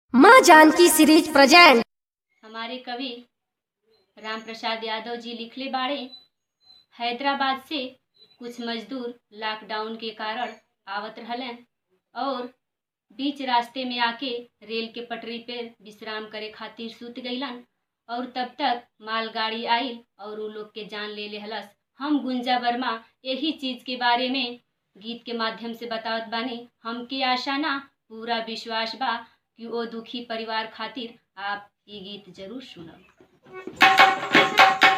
माँ Janaki series present. हमारे कवि राम प्रसाद यादव जी लिखले बाड़े। हैदराबाद से कुछ मजदूर लॉकडाउन के कारण आवत रहलन और बीच रास्ते में आके रेल के पटरी पर विश्राम करे खातिर सूत गईलन और तब तक मालगाड़ी आइल और उ लोग के जान ले लेहलस। हम गुंजा वर्मा यही चीज के बारे में गीत के माध्यम से बतावत बानी। हमके आशा ना पूरा विश्वास बा कि वो दुखी परिवार खातिर आप ये गीत जरूर सुनब।